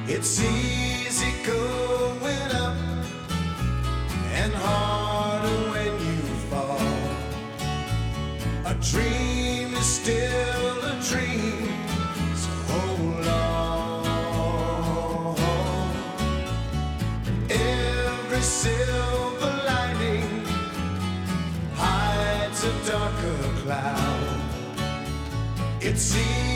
It's easy going up and harder when you fall. A dream is still a dream, so hold on. Every silver lining hides a darker cloud. It's easy